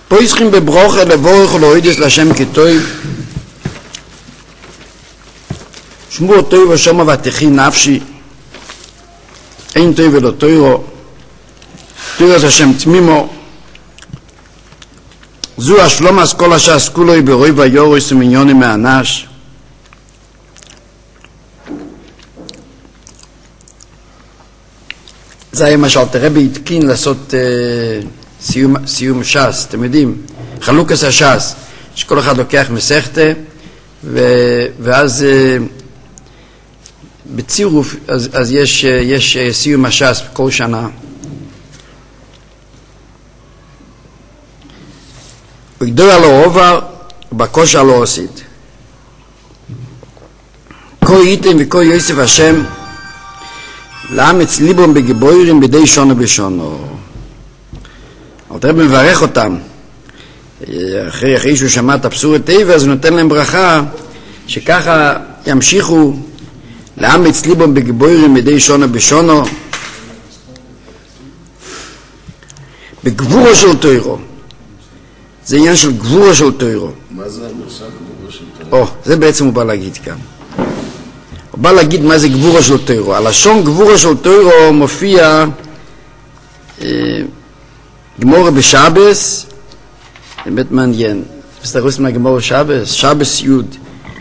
פויסכים בברוכה לבורך ולהוידס להשם כטוב. שמור טוב ושומע ותחי נפשי. אין טוב ולא טוירו. טוירו השם תמימו. זו השלום אז כל השעס כולוי ברוי ויורוס ומיניוני מאנש. זה היה מה שאלתר רבי התקין לעשות סיום ש"ס, אתם יודעים, חלוקת הש"ס, שכל אחד לוקח מסכתה, ואז בצירוף, אז יש סיום הש"ס כל שנה. וגדול הלא עובר, ובקוש הלא עושית. כה איתם וכה יוסף השם, לאמץ ליבום בגיבוירים בידי שונו בשונו. אלתר רבי מברך אותם. אחרי שהוא שמע את הבשורת טבע, אז הוא נותן להם ברכה, שככה ימשיכו לאמץ ליבום בגיבוירים בידי שונו בשונו. בגבורו של תוירו. זה עניין של גבורו של תוירו. מה זה המושג גבורו של תוירו? זה בעצם הוא בא להגיד כאן. הוא בא להגיד מה זה גבורו של תוירו. הלשון גבורו של תוירו מופיע גמורה בשבס, באמת מעניין. מסתרוס מהגמורה בשבס, שבס יוד.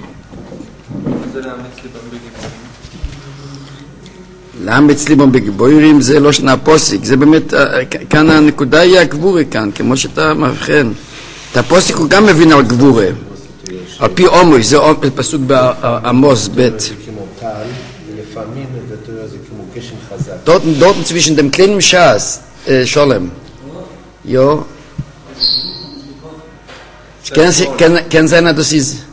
לאמץ ליבם בגיבורים זה לא שנה פוסיק, זה באמת, כאן הנקודה היא הגבורה כאן, כמו שאתה מבחן. את הפוסיק הוא גם מבין על גבורה. על פי עומוי, זה פסוק בעמוס ב'. ולפעמים בתורה זה כמו גשם חזק. Dort zwischen dem kleinen Schaß, Scholem. Jo. Kann sein, dass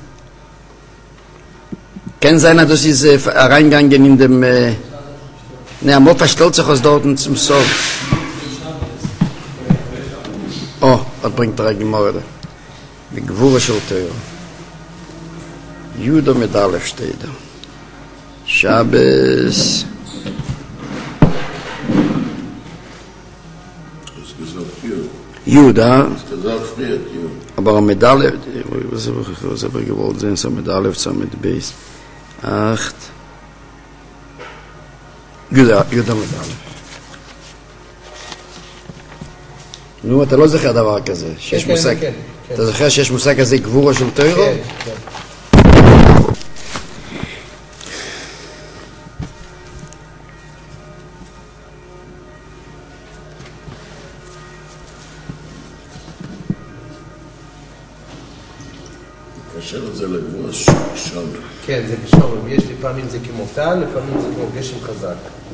es reingegangen in dem Amor verstellt sich aus dort zum Sof. Oh, das bringt der Gemorre. Die Gewurre של Teuer. Judo mit Aleph steht da. Shabbos. Juda. Aber mit Aleph, was aber gewollt sein, so mit Aleph, so mit Beis. 8. Juda mit Aleph. נו, אתה לא זוכר דבר כזה, שיש מושג, אתה זוכר שיש מושג כזה גבורה של תוירו? כן, כן. קשר את זה לגבורה שם. כן, זה בשום, יש לפעמים זה כמו טל, לפעמים זה כמו גשם חזק.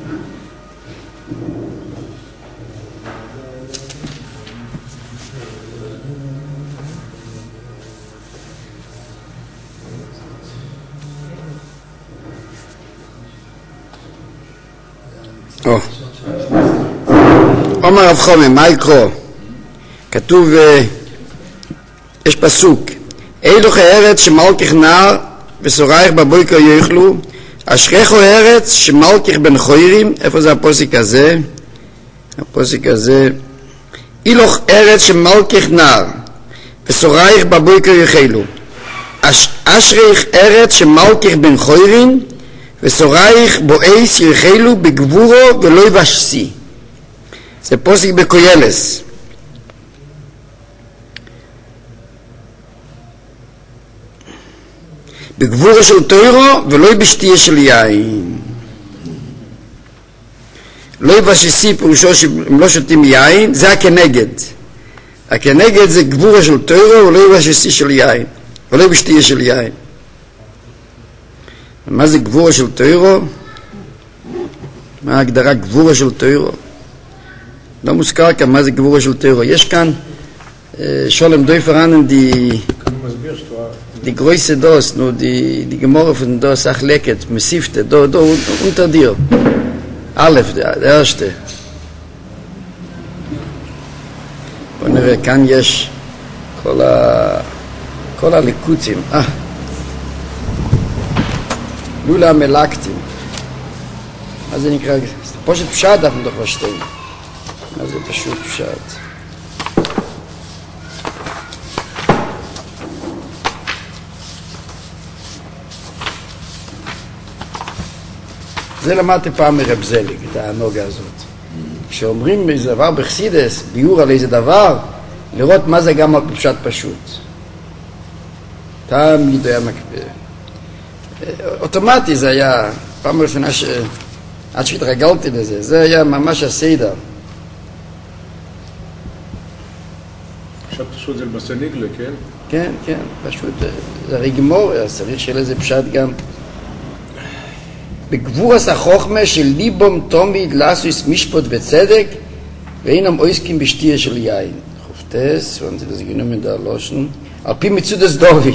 אומר רב חומם, מה יקרו? כתוב, יש פסוק, אילוך הארץ שמלכך נער וסורייך בבויקר יאכלו, אשריכו הארץ שמלכך בן חוירים, איפה זה הפוסק הזה? הפוסק הזה, אילוך ארץ שמלכך נער וסורייך בבויקר יאכלו, אשריך ארץ שמלכך בן חוירים וסורייך בואיס יאכלו בגבורו ולא יבשסי. זה פוסק בקוילס. בגבורה של תוירו ולא בשתייה של יין. לא יבשסי פירושו שהם לא שותים יין, זה הכנגד. הכנגד זה גבורה של תוירו ולא יבשסי של יין, ולא בשתייה של יין. מה זה גבורה של תוירו? מה ההגדרה גבורה של תוירו? לא מוזכר כאן מה זה גבורה של תוירו. יש כאן שולם דויפרנן die größte Dos, nur die Gemorre von Dos Achleket, Mesifte, da unter dir. Aleph, der erste. בוא נראה, כאן יש כל הליקוצים. לולה המלאקטים. מה זה נקרא? זה פשוט פשט, אנחנו לא חושבים. מה זה פשוט פשט? זה למדתי פעם מרב זליג, את הנוגה הזאת. כשאומרים איזה דבר בחסידס, ביור על איזה דבר, לראות מה זה גם על פשט פשוט. תמיד היה מקפיד. אוטומטי זה היה, פעם ראשונה עד שהתרגלתי לזה, זה היה ממש הסדר. פשט פשוט זה למעשה נגלה, כן? כן, כן, פשוט, זה הרי גמור, אז צריך שיהיה לזה פשט גם. בגבורס החוכמה של ליבום תמיד לעשוס משפט וצדק, ואינם עוסקים בשתייה של יין. חופטס, ואנתי לזה גינום ידע לושן, על פי מצודס דוד.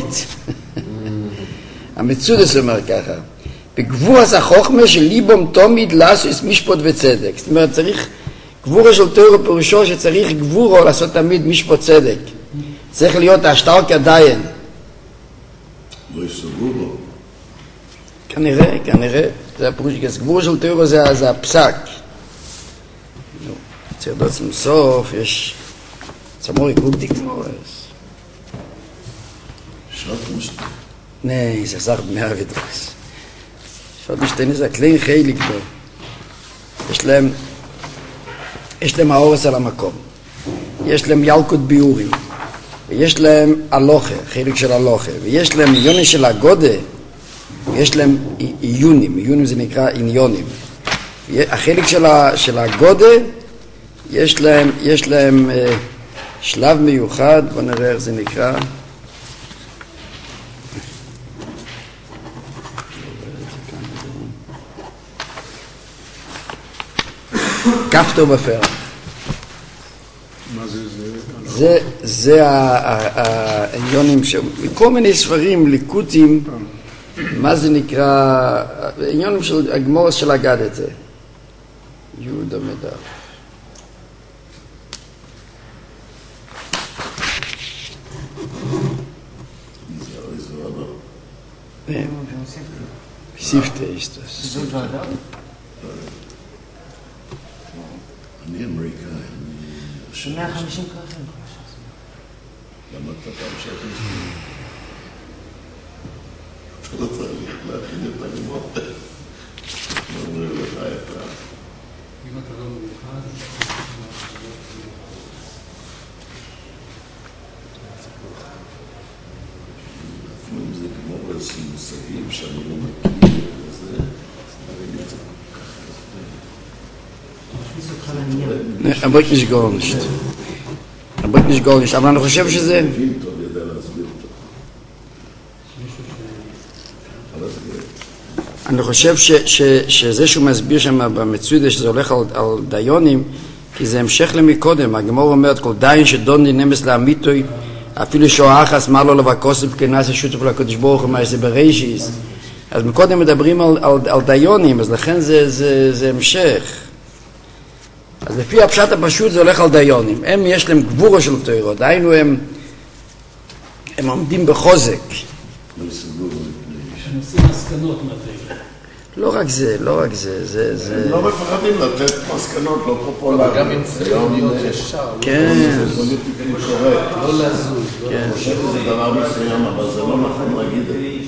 המצודס אומר ככה, בגבורס החוכמה של ליבום תמיד לעשוס משפט וצדק. זאת אומרת, צריך, גבורה של תורה פירושו שצריך גבורו לעשות תמיד משפט צדק. צריך להיות השטר כדיין. לא יסוגו בו. כנראה, זה הפירוש, גבורה של תורה זה הפסק. צריך בעצם סוף, יש צמורי קוקדיק מורס. שעות משתה. Nee, זה sagt mehr wie das. שעות משתנה זה הכלי חיליק בו. יש להם האורס על המקום. יש להם ילקות ביורים. ויש להם הלוכה, חיליק של הלוכה. ויש להם עניונים של הגודה. ויש להם עיונים. עיונים זה נקרא עניונים. החיליק של הגודה, יש להם שלב מיוחד. בוא נראה איך זה נקרא. כפתור בפרח. מה זה? זה העניונים כל מיני ספרים, ליקוטים, מה זה נקרא, העניונים של הגמורס של אגדתה. יהודה מדף. סיפטה ist das. אני אמריקאי. 150 כרכים. למדת פעם שקל? אתה לא צריך להכין את הגמור. אומרים לך את ה... אם אתה לא מיוחד, אפילו אם זה גמור איזה מושגים שאני לא מכיר, וזה... Er bringt nicht gar nicht. Aber אני חושב שזה... אני חושב שזה שהוא מסביר שם במצודה, שזה הולך על דיונים, כי זה המשך למקודם. הגמור אומרת, כל דיין שדוני נמס לאמיתוי, אפילו שואחס, מה לא לבקוס ובכנס השותף לקדוש ברוך הוא, מה זה בראשיס. אז מקודם מדברים על דיונים, אז לכן זה המשך. אז לפי הפשט הפשוט זה הולך על דיונים. הם יש להם גבורה של תורה, דיינו הם עומדים בחוזק. לא יסוגו בו. הם עושים מסקנות מהתורה. לא רק זה. הם לא מפחדים לתת מסקנות לא פופולריות. גם עם ציוניות ישר. כן. זה פוליטיקלי קורקט. לא לזוז. אני חושב שזה דבר מסוים, אבל זה לא נכון להגיד את זה.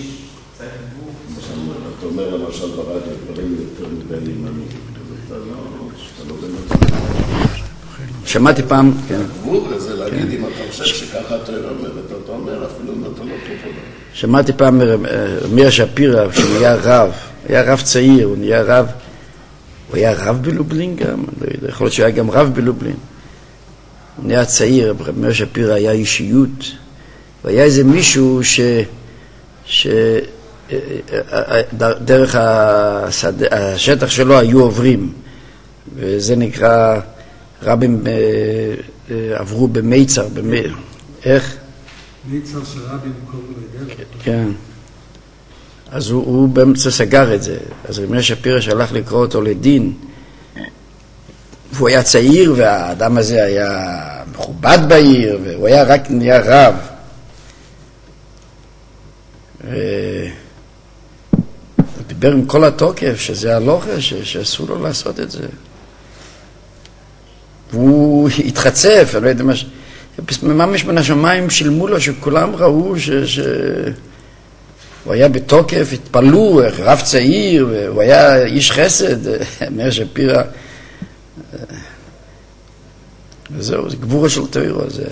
אתה אומר למשל ברדיו, דברים יותר מדי לימנים. אתה לא באמת... שמעתי פעם, כן. הגבול זה להגיד אם אתה חושב שככה אתה אומרת, אתה אומר אפילו אם אתה לא פופולר. שמעתי פעם מאיר שפירא, שהוא היה רב, היה רב צעיר, הוא היה רב בלובלין גם, לא יודע, יכול להיות שהוא היה גם רב בלובלין. הוא נהיה צעיר, מאיר שפירא היה אישיות, והיה איזה מישהו דרך השטח שלו היו עוברים, וזה נקרא, רבים עברו במיצר, איך? מיצר שרבים קוראים לדרך. כן. אז הוא באמצע סגר את זה. אז רבי שפירא שהלך לקרוא אותו לדין, והוא היה צעיר, והאדם הזה היה מכובד בעיר, והוא היה רק נהיה רב. הוא דיבר עם כל התוקף, שזה הלוכה, שאסור לו לעשות את זה. והוא התחצף, אני לא יודע ממש בין השמיים שילמו לו, שכולם ראו הוא היה בתוקף, התפלאו, רב צעיר, הוא היה איש חסד, מאיר שפירא, וזהו, זה גבורה של תורה, זה...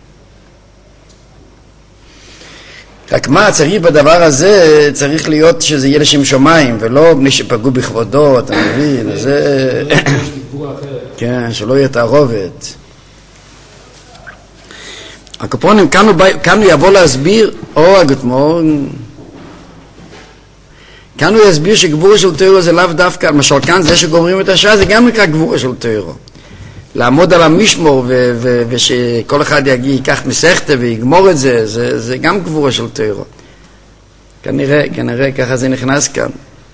רק מה, צריך בדבר הזה, צריך להיות שזה יהיה לשם שמיים, ולא בני שפגעו בכבודו, אתה מבין, זה... כן, שלא יהיה תערובת. הקופונים, כאן הוא יבוא להסביר, כאן הוא יסביר שגבורה של תורה זה לאו דווקא, למשל כאן זה שגומרים את השעה, זה גם נקרא גבורה של תורה. לעמוד על המשמור ושכל אחד ייקח מסכתה ויגמור את זה, זה גם גבורה של תורה. כנראה ככה זה נכנס כאן.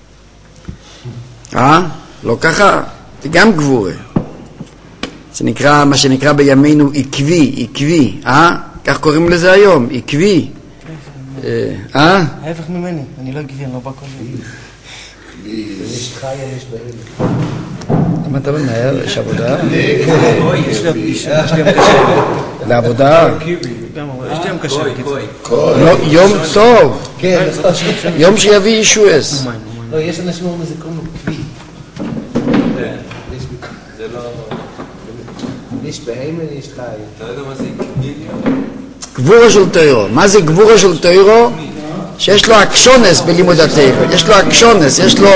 לא ככה, זה גם גבורה. זה נקרא, מה שנקרא בימינו עקבי, כך קוראים לזה היום, עקבי. ההפך ממני, אני לא עקבי, אני לא בא כל זה. יש חיה, יש בהלם. למה אתה מנהל? יש עבודה? יש לי יום קשה. לעבודה? יש לי יום קשה. יום טוב. יום שיביא ישועס. לא, יש אנשים אומרים זה קוראים לו קבי. זה לא... יש בהימן, יש חיה. אתה יודע מה זה קבי? גבורה של תורה. מה זה גבורה של תורה? שיש לו אקשונס בלימוד התורה. יש לו אקשונס, יש לו...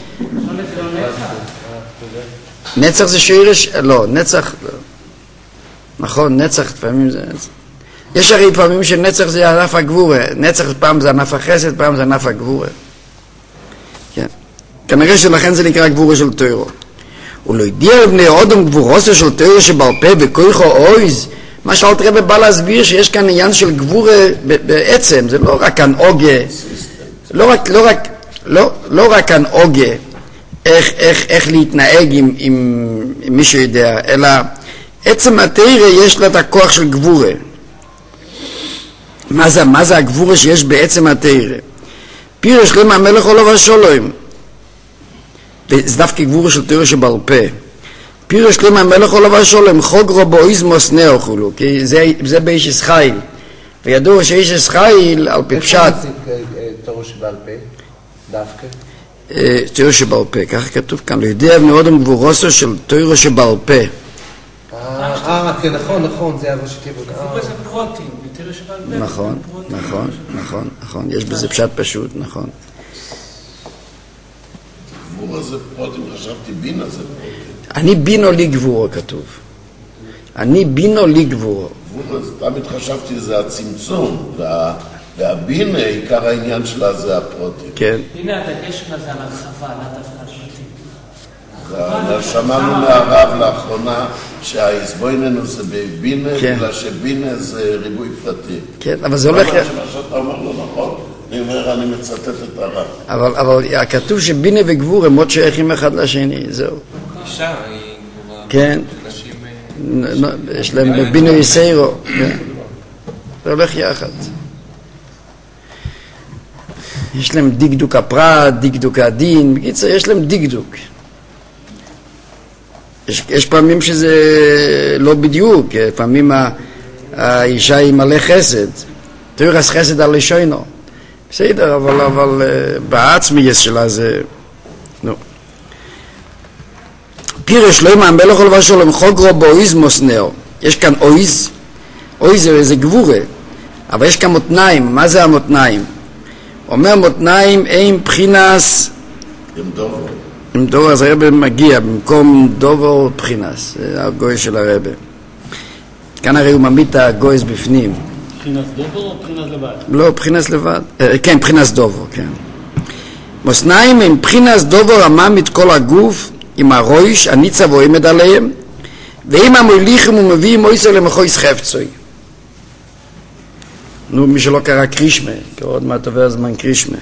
נצח זה שירש? לא, נצח... נכון, נצח לפעמים זה... יש הרי פעמים שנצח זה ענף הגבורה. נצח פעם זה ענף החסד, פעם זה ענף הגבורה. כן. כנראה שלכן זה נקרא גבורה של תורה. ולא ידיע לבני אודם גבורוסו של תורה שבעל פה בכויכו אויז, מה שאלת רבי בא להסביר שיש כאן עניין של גבורה בעצם, זה לא רק כאן אוגה, לא רק כאן אוגה, איך להתנהג עם מי שיודע, אלא עצם התורה יש לה את הכוח של גבורה. מה זה הגבורה שיש בעצם התורה? פירוש למה המלך עולו והשולום, זה דווקא גבורה של תורה שבעל פה. פירוש למה המלך עולו והשולום, חוג רבו איזמוס נאוכלו, כי זה באיש ישחייל. וידוע שאיש ישחייל על פי פשט. תורה שבעל פה, דווקא? תורה שבעל פה, כך כתוב כאן, לא יודע בני אודם גבורוסו של תורה שבעל פה. כן, נכון, זה הראשי תיבות. זה פרוטים, תורה שבעל פה. נכון, יש בזה פשט פשוט, נכון. גבורה זה פרוטים, חשבתי בינה זה פרוטים. אני בינו לי גבורו כתוב. אני בינו לי גבורו. גבורה, תמיד חשבתי זה הצמצום, והבינה, עיקר העניין שלה זה הפרוטים. כן. הנה הדגש שלה זה על הרחבה, לא דווקא הפרטים. שמענו מהרב לאחרונה שהאיזבויננו זה בבינה, בגלל שבינה זה ריבוי פרטים. כן, אבל זה הולך... מה שאתה אומר לא נכון, אני מצטט את הרב. אבל כתוב שבינה וגבור הם מאוד שייכים אחד לשני, זהו. אישה היא גבורה. כן. נשים... יש להם בינה וסיירו. זה הולך יחד. יש להם דקדוק הפרט, דקדוק הדין, בקיצור, יש להם דקדוק. יש פעמים שזה לא בדיוק, פעמים האישה היא מלא חסד, תורס חסד על לשונו, בסדר, אבל בעצמי שלה זה, נו. פירש לא עם המלך הולווה שלום חוגרו באויז מוסנאו, יש כאן אויז זה גבורה, אבל יש כאן מותניים, מה זה המותניים? אומר מותניים אין בחינס, עם דובר, אז הרב מגיע במקום דובר בחינס, זה הגוי של הרב. כאן הרי הוא מעמיד את הגויס בפנים. בחינס דובר או בחינס לבד? לא, בחינס לבד. כן, בחינס דובר, כן. מוסניים עם בחינס דובר המעמיד כל הגוף, עם הראש, הניצב ועומד עליהם, ועם המוליכים ומביאים מויסר למחויס חפצוי. נו, מי שלא קרא קרישמה, כי עוד מעט עובר הזמן קרישמה.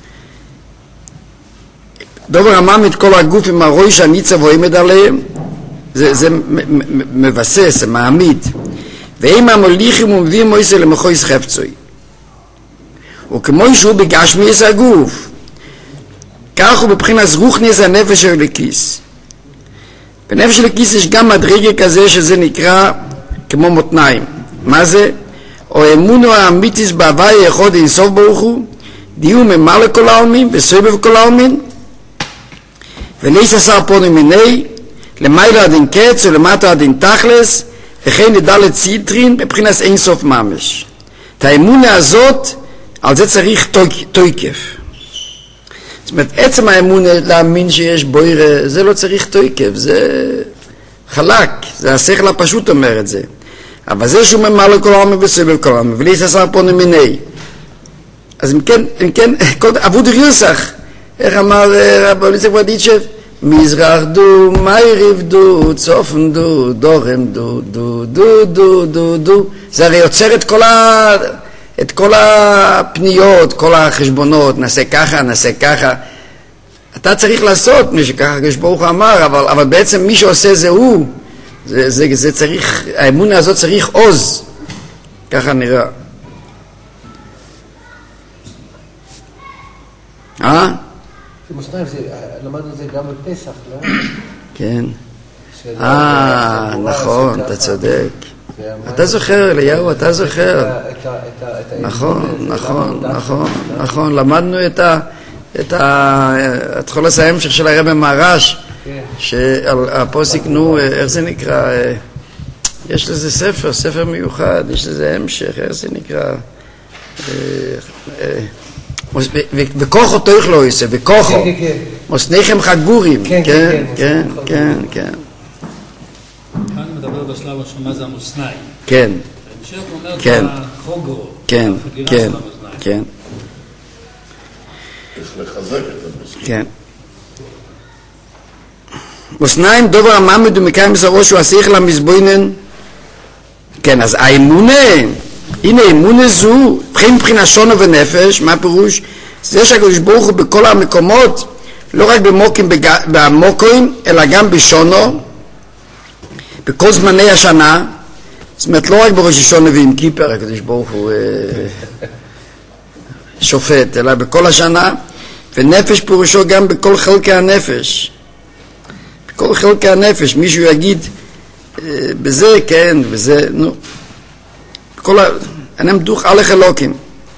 דובר המעמיד כל הגוף עם הראש הניצב ועומד עליהם, זה מבסס, זה מעמיד. ואם המוליכים ומביאים מויסר למחויס חפצוי. וכמו שהוא בגשמיס הגוף, כך הוא בבחינת רוחניס הנפש של הכיס. בנפש של הכיס יש גם מדרגה כזה שזה נקרא כמו מותניים. מה זה? או אמונו האמיתיס בהווי אחד אינסוף ברוך הוא, דיור ממלא כל העלמין וסובב כל העלמין, ולייס עשר פונים מיני, למעלה עד אין קץ ולמטה עד אין תכלס, וכן לדלת ציטרין בבחינת אין סוף ממש. את האמונה הזאת, על זה צריך תוקף. זאת אומרת, עצם האמונה להאמין שיש בוירה, זה לא צריך תוקף, זה חלק, זה השכל הפשוט אומר את זה. אבל זה שהוא ממלא כל העלמין וסובב כל העלמין, ולייס עשר פונים מיני. אז אם כן, עבוד ריוסח, איך אמר רבי יצחק ברדיצ'ב? מזרח דו, מייריב דו, צופן דו, דורם דו, דו, דו, דו, דו, דו. זה הרי יוצר את כל הפניות, כל החשבונות, נעשה ככה, נעשה ככה. אתה צריך לעשות, מי שככה הקדוש ברוך הוא אמר, אבל בעצם מי שעושה זה הוא. זה צריך, האמונה הזאת צריך עוז. ככה נראה. מוסניים, למדנו את זה גם בפסח, לא? כן. נכון, אתה צודק. אתה זוכר, אליהו, אתה זוכר. נכון, למדנו את התחולת ההמשך של הרבי מהר"ש, שעל הפוסק, איך זה נקרא? יש לזה ספר מיוחד, יש לזה המשך, איך זה נקרא? וכוחו תאכלו יעשה, וכוחו מוסניכם חגורים. כן. כאן מדבר בשלב השני מה זה המוסניים. כן. בהמשך הוא אומר חוגו. כן. יש לחזק את המוסניים. כן. מוסניים דובר המעמד ומקיים בזרוש הוא השכל המזבוינן. כן, אז האמונה, הנה אמונה זו, מבחינה שונו ונפש, מה פירוש? זה שהקדוש ברוך הוא בכל המקומות, לא רק במוקרים, אלא גם בשונו, בכל זמני השנה, זאת אומרת לא רק בראש השונה ועם כיפר, הקדוש ברוך הוא שופט, אלא בכל השנה, ונפש פירושו גם בכל חלקי הנפש. בכל חלקי הנפש, מישהו יגיד, בזה כן, בזה, נו. אינם דוך הלך אלוקים.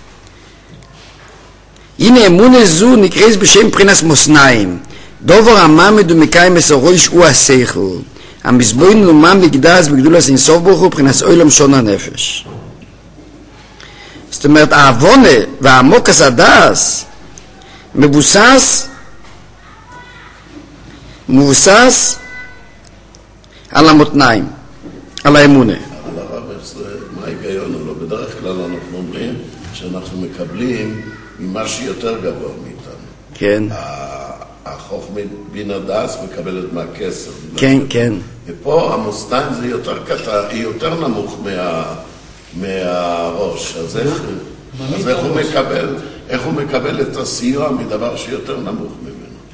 הנה אמונה זו נקראת בשם מבחינת מוסניים. דובר המעמד ומקיים מסורוש הוא השכל. המזבוין לומם בגדס בגדולת אינסוף ברוך הוא מבחינת אוילם שון הנפש. זאת אומרת, העוונה והעמוקס הדס מבוסס על המותניים, על האמונה. אבל הרב, מה ההיגיון או לא? בדרך כלל אנחנו אומרים שאנחנו מקבלים ממה שיותר גבוה מאיתנו. כן. החוכמת בין הדס מקבלת מהכסר. כן. ופה המוסניים זה יותר נמוך מהראש. אז איך הוא מקבל את הסיוע מדבר שיותר נמוך ממנו?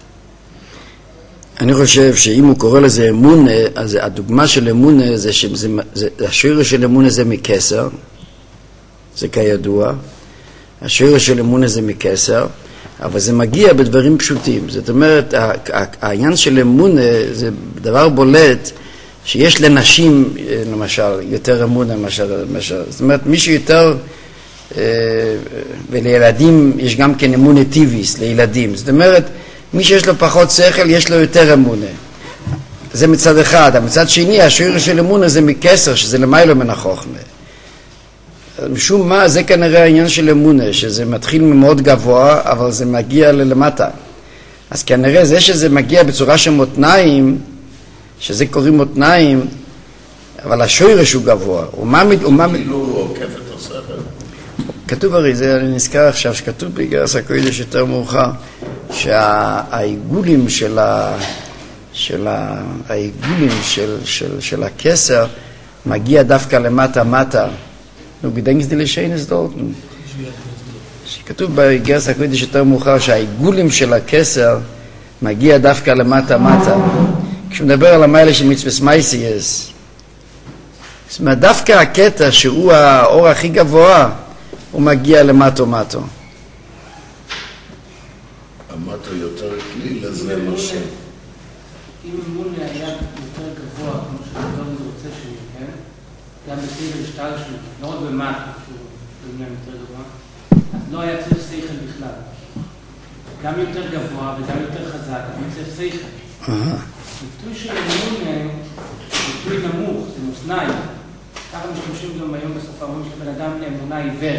אני חושב שאם הוא קורא לזה אמונה, אז הדוגמה של אמונה זה השורש של אמונה זה מכסר, זה כידוע, השורש של אמונה זה מכסר, אבל זה מגיע בדברים פשוטים. זאת אומרת, העניין של אמונה זה דבר בולט שיש לנשים, למשל, יותר אמונה, זאת אומרת, מי שיותר, ולילדים יש גם כן אמונה טיביס, לילדים. זאת אומרת, מי שיש לו פחות שכל, יש לו יותר אמונה. זה מצד אחד. מצד שני, השורש של אמונה זה מכסר, שזה למעלה מן החוכמה. משום מה, זה כנראה העניין של אמונה, שזה מתחיל ממאוד גבוה, אבל זה מגיע ללמטה. אז כנראה זה שזה מגיע בצורה של מותניים, שזה קוראים מותניים, אבל השורש הוא גבוה. כאילו עוקף את השכל. כתוב הרי, זה אני נזכר עכשיו, שכתוב בגרס הקודש יותר מאוחר, שהעיגולים של הכסר מגיע דווקא למטה. נו, gedenkst du לשינס דורטן? שכתוב בגרס הקודש יותר מאוחר שהעיגולים של הכסר מגיע דווקא למטה. כשהוא מדבר על המיילה של מצווה מייסייס, זאת אומרת, דווקא הקטע שהוא האור הכי גבוה, הוא מגיע למטו. המטו יותר כלי לזה נושא. אם אמונה היה יותר גבוה, כמו שאדם רוצה שיהיה, גם בסדר שטל שלו, לא רק במטו, שהוא עניין יותר גבוה, אז לא היה צריך שכל בכלל. גם יותר גבוה וגם יותר חזק, אני צריך שכל. ביטוי של אמונה הוא ביטוי נמוך, זה מוסנאי. ככה משתמשים גם היום בסוף אומרים שבן אדם לאמונה עיוורת.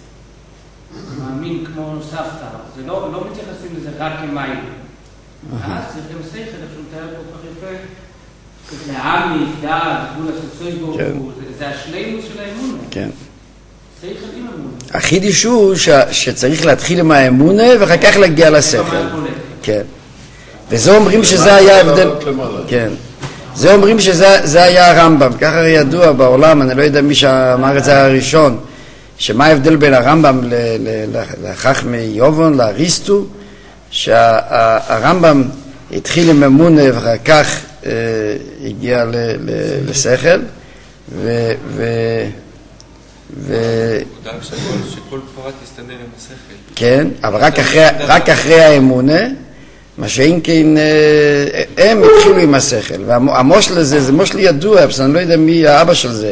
מאמין כמו סבתא. זה לא מתייחסים לזה רק כמיים. אז זה גם שכל, איך שהוא מתאר פה כך יפה. להעמיק, דעת, גבול הסוסוי בו, זה השלימוס של האמונה. כן. שכל עם אמונה. החידוש הוא שצריך להתחיל עם האמונה ואחר כך להגיע לשכל. כן. וזה אומרים שזה היה ההבדל. כן. זה אומרים שזה היה הרמב"ם. ככה ידוע בעולם, אני לא יודע מי שאמר את זה הראשון, שמה ההבדל בין הרמב"ם לחכמי יובון, לאריסטו, שהרמב"ם התחיל עם אמונה ואחר כך הגיע לשכל, שכל פרט יסתדר עם השכל. כן, אבל רק אחרי האמונה, מה שאין כן, הם התחילו עם השכל, והמושל הזה, זה מושל ידוע, אבל אני לא יודע מי האבא של זה,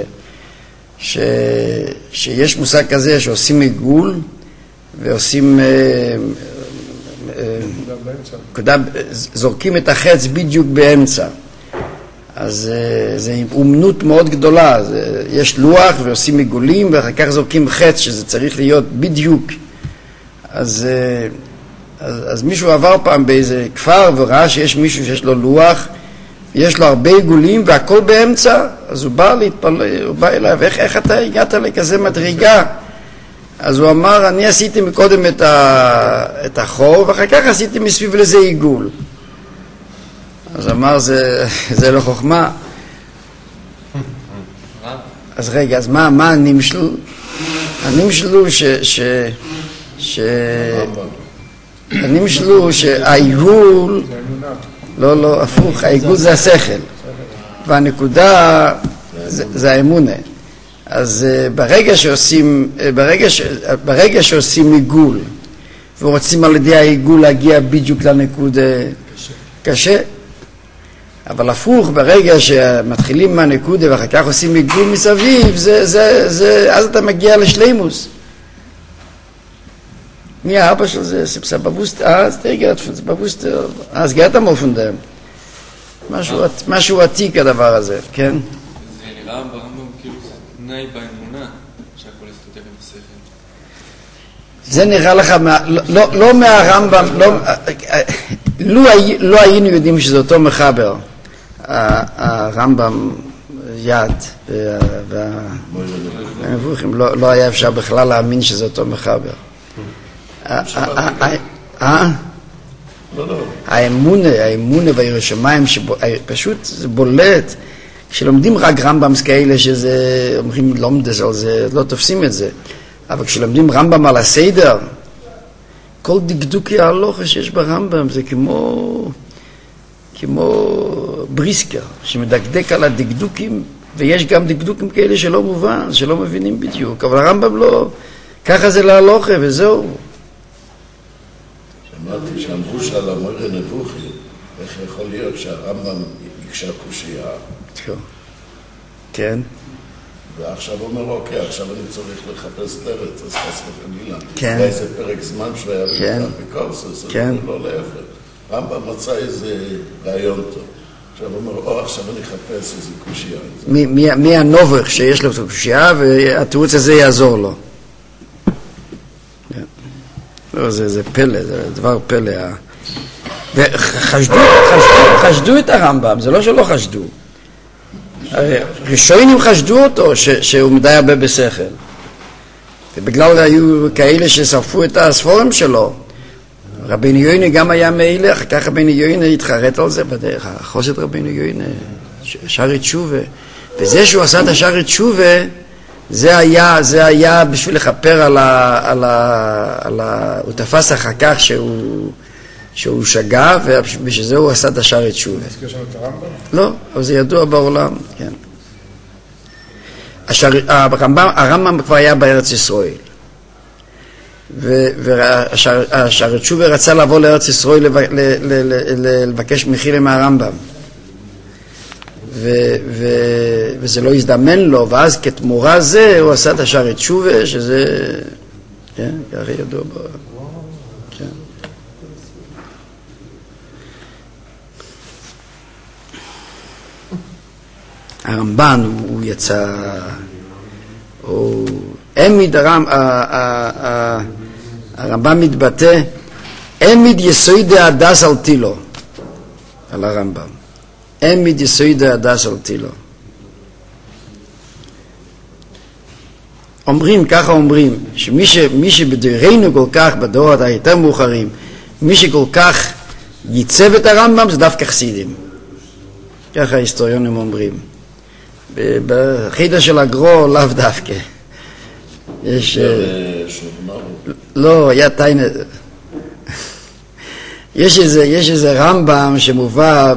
שיש מושג כזה שעושים עיגול, ועושים, זורקים את החץ בדיוק באמצע. אז זה אומנות מאוד גדולה, יש לוח ועושים עיגולים ואחר כך זורקים חץ שזה צריך להיות בדיוק. אז מישהו עבר פעם באיזה כפר וראה שיש מישהו שיש לו לוח, יש לו הרבה עיגולים והכל באמצע, אז הוא בא להתפלל, הוא בא אליו, איך אתה הגעת לכזה מדרגה? אז הוא אמר, אני עשיתי מקודם את החור ואחר כך עשיתי מסביב לזה עיגול. אז אמר, זה לא חוכמה. אז רגע, אז מה הנמשל? הנמשל הוא הנמשל הוא שהעיגול, לא, הפוך, העיגול זה השכל. והנקודה זה האמונה. אז ברגע שעושים עיגול, ורוצים על ידי העיגול להגיע בדיוק לנקודה, קשה. אבל הפוך, ברגע שמתחילים מהנקודה ואחר כך עושים עיגול מסביב, אז אתה מגיע לשלימוס. מי האבא של זה? סבבוסט, סבבוסט, אז געת מופנדם. משהו עתיק הדבר הזה, כן? זה נראה ברמב"ם כאילו זה תנאי באמונה שהכל יסתדר עם השכל. זה נראה לך, לא מהרמב"ם, לא היינו יודעים שזה אותו מחבר, הרמב"ם יד והנבוכים, לא היה אפשר בכלל להאמין שזה אותו מחבר. האמונה בירושלים, פשוט זה בולט, כשלומדים רק רמב"ם כאלה שזה, אומרים לומדס על זה, לא תופסים את זה, אבל כשלומדים רמב"ם על הסדר, כל דקדוקי ההלוכה שיש ברמב"ם זה כמו בריסקר, שמדקדק על הדקדוקים, ויש גם דקדוקים כאלה שלא מובן, שלא מבינים בדיוק, אבל הרמב"ם לא, ככה זה להלוכה וזהו. שמעתי שאמרו שעל המורה נבוכי, איך יכול להיות שהרמב"ם יקשה קושייה? כן. ועכשיו הוא אומר, אוקיי, עכשיו אני צריך לחפש תרץ, אז חס וחלילה. כן. היה איזה פרק זמן שהוא היה כן. בקורסוס, כן. לא להפך. רמב"ם מצא איזה רעיון טוב. עכשיו הוא אומר, אחכשיו אני אחפש איזה קושייה. מי הנובך שיש לו את הקושייה, והתירוץ הזה יעזור לו. לא, זה פלא, זה דבר פלא. חשדו את הרמב"ם, זה לא שלא חשדו. ראשונים חשדו אותו שהוא מדי הרבה בשכל. ובגלל היו כאלה ששרפו את הספורים שלו. רבינו יוינה גם היה מאלה, אחר כך רבינו יוינה התחרט על זה בדרך. החוסת רבינו יוינה, שערי תשובה. וזה שהוא עשה את השערי תשובה, זה היה בשביל לכפר הוא תפס אחר כך שהוא שגה, ובשביל זה הוא עשה את השערי תשובה. הזכיר שם את הרמב"ם? לא, אבל זה ידוע בעולם, כן. הרמב"ם כבר היה בארץ ישראל. והשערי תשובה רצה לבוא לארץ ישראל לבקש מחילה מהרמב"ם. וזה לא הזדמן לו, ואז כתמורה זה הוא עשה את השערי תשובה, שזה, כן, ככה ידוע בעולם. כן. הרמב"ן הוא יצא, הרמב"ן מתבטא, העמיד יסוד ההדס על תילו, על הרמב"ם. העמיד יסוד ההדס על תילו. ככה אומרים, שמי שבדורנו כל כך, בדורות היותר מאוחרים, מי שכל כך ייצב את הרמב"ם זה דווקא חסידים. ככה ההיסטוריונים אומרים. בחידה של הגרו לאו דווקא. יש... לא, היה תיינא. יש איזה רמב"ם שמובא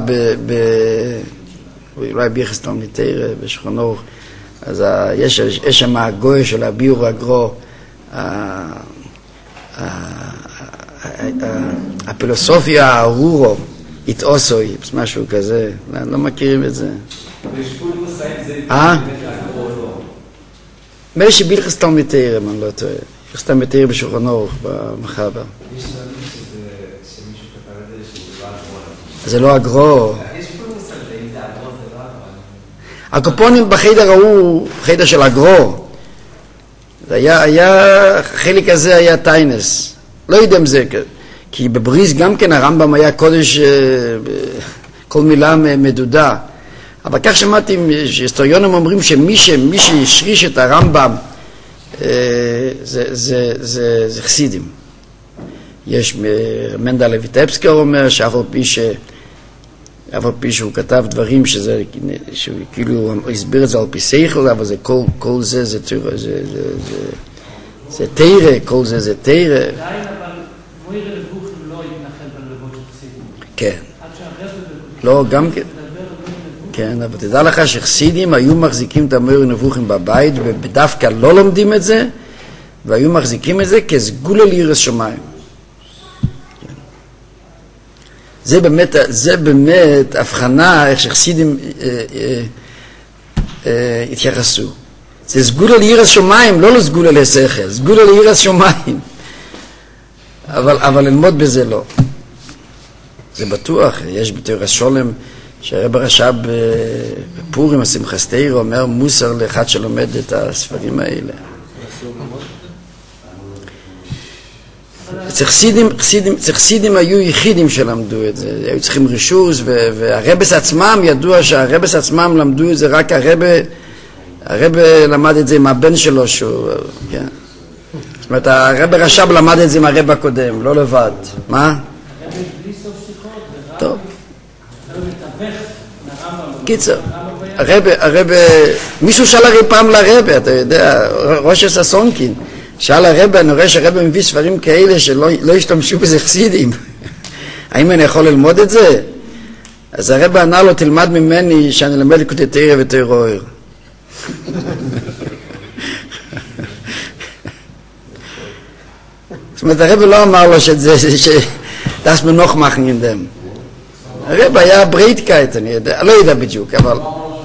אולי ביחס תלמיד תורה בשולחן ערוך, אז יש שם הגוי של הביאור הגרו, הפילוסופיה הארורו, התאוסוי, משהו כזה, לא מכירים את זה. מילא שביחס תלמיד תורה, אם אני לא טועה, ביחס תלמיד תורה בשולחן ערוך, במחבר. זה לא הגרו. הקופונים בחדר ההוא, חדר של הגרו, חלק הזה היה טיינס. לא יודע אם זה, כי בבריס גם כן הרמב"ם היה קודש, כל מילה מדודה. אבל כך שמעתי שהיסטוריונים אומרים שמי שהשריש את הרמב"ם זה חסידים. יש מנדל ויטבסקי אומר שאף על פי שהוא כתב דברים שהוא כאילו הסביר את זה על פי שכל, אבל כל זה זה תורה, זה תורה, כל זה זה תורה. עדיין אבל מויר לבוכים לא יתנחל בלבבות של חסידים. כן. לא, גם כן. כן, אבל תדע לך שחסידים היו מחזיקים את המויר נבוכים בבית, ובדווקא לא לומדים את זה, והיו מחזיקים את זה כסגולה ליראת שמיים. זה באמת הבחנה איך שחסידים התייחסו. זה סגולה ליראת שמיים, לא לסגולה לשכל, סגולה ליראת שמיים. אבל ללמוד בזה לא. זה בטוח, יש בתורה שולם, שהרב הרש"ב בפורים, השמחת תורה, אומר מוסר לאחד שלומד את הספרים האלה. חסידים היו יחידים שלמדו את זה, היו צריכים רישוס, והרבס עצמם ידוע שהרבס עצמם למדו את זה, רק הרב למד את זה עם הבן שלו, כן. זאת אומרת, הרב הרש"ב למד את זה עם הרב הקודם, לא לבד. מה? הרב בלי סוף שיחות, טוב. הרב מתווך מהרמב"ם. קיצר, הרב, מישהו שאל הרי פעם לרב, אתה יודע, ראש הססונקין, שאל הרב, אני רואה שהרב מביא ספרים כאלה שלא השתמשו בזה חסידים. האם אני יכול ללמוד את זה? אז הרב ענה לו, תלמד ממני שאני למד לקוטי תורה ותורה. זאת אומרת, הרב לא אמר לו שדס מנוח מחנין דם. הרב היה ברייטקייט, אני יודע, לא יודע בדיוק, אבל...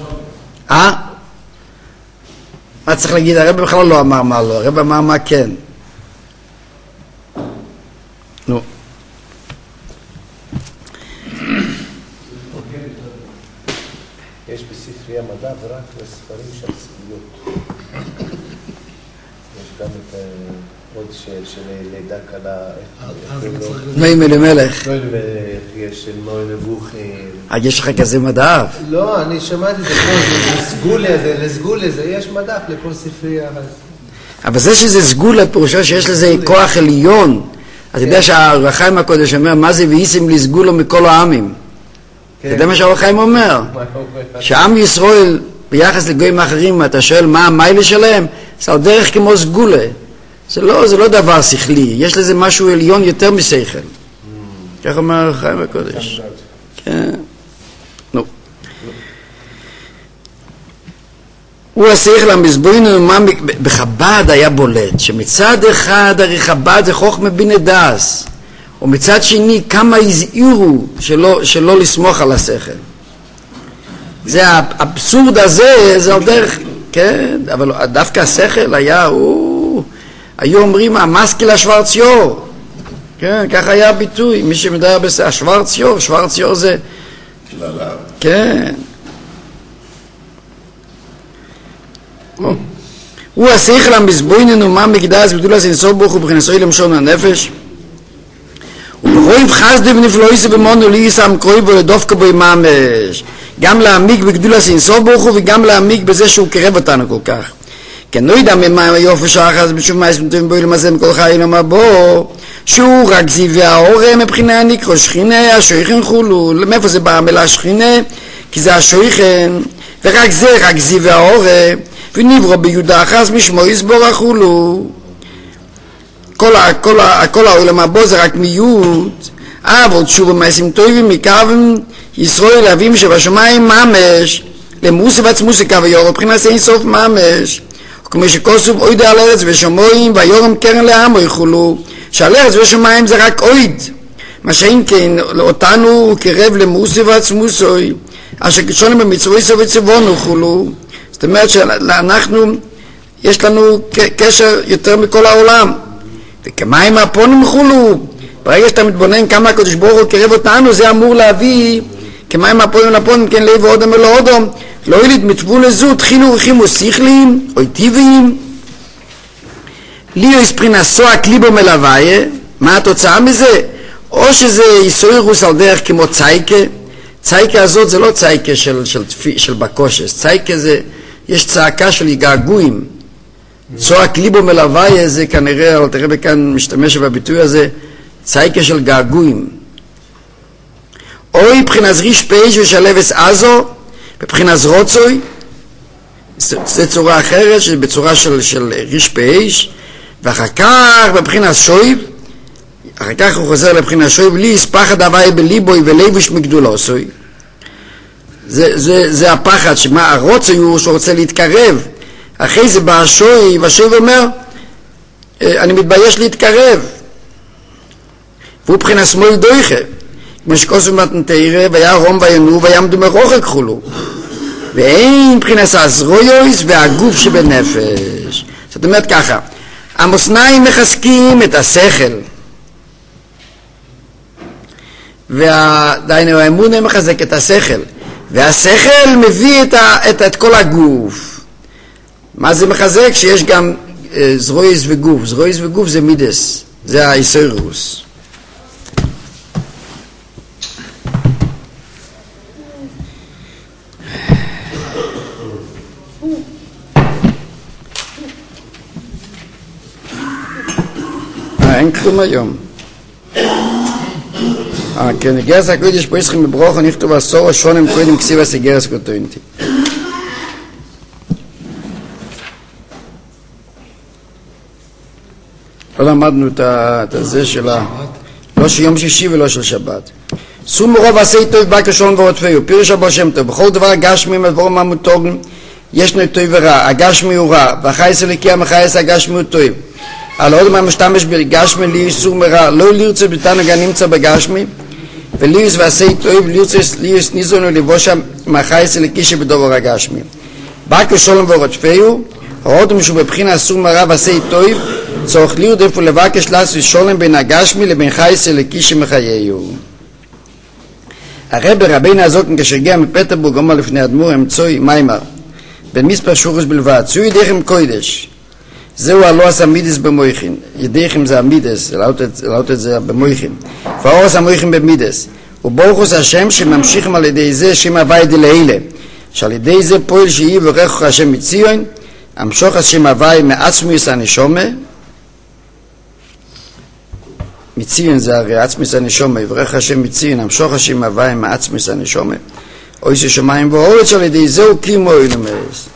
מה צריך להגיד? הרב בכלל לא אמר מה לא, הרב אמר מה כן. נו. יש בספרי המדע ורק לספרים של ספריות. יש גם את עוד של לידה קלה. נוי מלמלך. יש של נוי נבוכים. יש לך כזה מדף? לא, אני שמעתי את זה, לסגולה זה, יש מדף לכל ספרייה. אבל זה שזה סגולה, פירושו שיש לזה כוח עליון. אתה יודע שהאור החיים הקודש אומר, מה זה ואיסים לסגולו מכל העמים? אתה יודע מה שהאור החיים אומר? שעם ישראל, ביחס לגויים אחרים, אתה שואל מה המיילה שלהם? זה על דרך כמו סגולה. זה לא דבר שכלי, יש לזה משהו עליון יותר משכל. כך אומר האור החיים הקודש. כן. נו. הוא השכל המזבוין בחב"ד היה בולט, שמצד אחד הרי חב"ד זה חוכמה בינה דאס, ומצד שני כמה הזהירו שלא לסמוך על השכל. זה האבסורד הזה, זה על דרך, כן, אבל דווקא השכל היה, היו אומרים המשכיל השוורציור, כן, ככה היה הביטוי, מי שמדבר בזה, השוורציור זה, כן. הוא השכל המזבוינן ומה מקדש בגדולת אינסוף ברוך הוא בכנסוי למשון הנפש וברויב חסדי ונפלויסי במונו ליסם קרוי בו לדופקה בו ממש גם להעמיק בגדולת אינסוף ברוך הוא וגם להעמיק בזה שהוא קרב אותנו כל כך כן לא ידע ממה היופי שאחז בשום מייסים טובים בו למעשה מכל חיים למה בו שהוא רק זיווי האורה מבחינה הנקרו שכינה השויכן חולו מאיפה זה בא המילה שכינה כי זה השויכן ורק זה רק זיווי האורה ונברו ביהודה אחז משמו יסבור החולו כל העולם הבו זה רק מיוד אבל תשובו מייסים טובים מקרבים ישראל אבים שבשמיים ממש למוסי ועצמוסי קו היורו מבחינת אין סוף ממש כמו שכוסוב אויד על ארץ ושמויים והיורם קרן לעמו יחולו שעל ארץ ושמיים זה רק אויד מה שאין כן אותנו הוא קרב למוסי ועצמוסי אשר כשונים במצווי סוף וצבונו חולו זאת אומרת שאנחנו יש לנו קשר יותר מכל העולם וכמים הפונים חולו ברגע שאתה מתבונן כמה הקדוש ברוך הוא קרב אותנו זה אמור להביא כמים הפונים לפונים כן לב ואודם ולא אודום לא ילד מתבו לזו תחילו רחימו שכליים או טבעיים ליו הספרינה סועק ליבו מלוויה מה התוצאה מזה? או שזה יסוירוס על דרך כמו צייקה צייקה הזאת זה לא צייקה של בקושס צייקה זה יש צעקה של געגועים צועק ליבו מלוויה זה כנראה אבל תראה בכאן משתמש בביטוי הזה צייקה של געגועים אוי בחינת ריש פייש ושלבס עזו בבחינת רוצוי זה צורה אחרת בצורה של ריש פייש ואחר כך בבחינת שויב אחר כך הוא חוזר לבחינת שויב לי פחד הוואי בליבוי ולבוש מגדולוסוי זה הפחד שמה הרוצוי הוא שרוצה להתקרב אחרי זה בא השויב השויב אומר אני מתבייש להתקרב והוא בחינת שמאל דויכה כמו שכוסו מתנתרא והיה רום וינו ויעמדו מרוחק חולו ואין מבחינת הזרויוס והגוף שבנפש זאת אומרת ככה המוסניים מחזקים את השכל והדיינו האמונה מחזק את השכל והשכל מביא את כל הגוף מה זה מחזק? שיש גם זרויס וגוף זרויס וגוף זה מידס זה האיסוירוס אין כלום היום כן, גרס הקודש פה ישכם בברוך נכתוב עשור השונים קודם כסיב הסגרס קוטוינתי לא למדנו את זה של לא של יום שישי ולא של שבת סום רוב עשי טוב בא כשולם ורודפהו פירוש הבא שם טוב בכל דבר גשמי מדבור ממותוגן ישנו טוב ורע הגשמי הוא רע והחייס הליקי המחייס הגשמי הוא טוב על עוד מה משתמש בגשמי ליוס ומרע לא לירצה בתנוג הנמצא בגשמי וליוס ועשי טוב ליוס ניזונו לבושה מהחייס הליקי שבדובר הגשמי בא כשולם ורודפהו הורדו משהו בבחינה אסור מרע ועשי טוב צורך לירדף ולבקש לעשות שולם בין הגשמי לבין חייס הליקי שמחייהו הרב רבינו הזוקן כאשר הגיע מפטרבורג אומר לפני אדמו"ר אמצוי מיימר בין מספר שורש בלבד צוי ידיכם קודש זהו הלא עשה מידס במויכין ידיכם זה המידס להעלות את זה במויכין והאורס המויכין במידס ובורכוס השם שממשיכים על ידי זה שם הווי דלהילה שעל ידי זה פועל שיהי ורכוך השם מציון המשוך השם הווי מעצמוס הנשומה מציון זה הרי עצמוס הנשומה ורכוך השם מציון המשוך השם הווי מעצמוס הנשומה אוי ששמיים ואורץ על ידי זהו קימו אילמס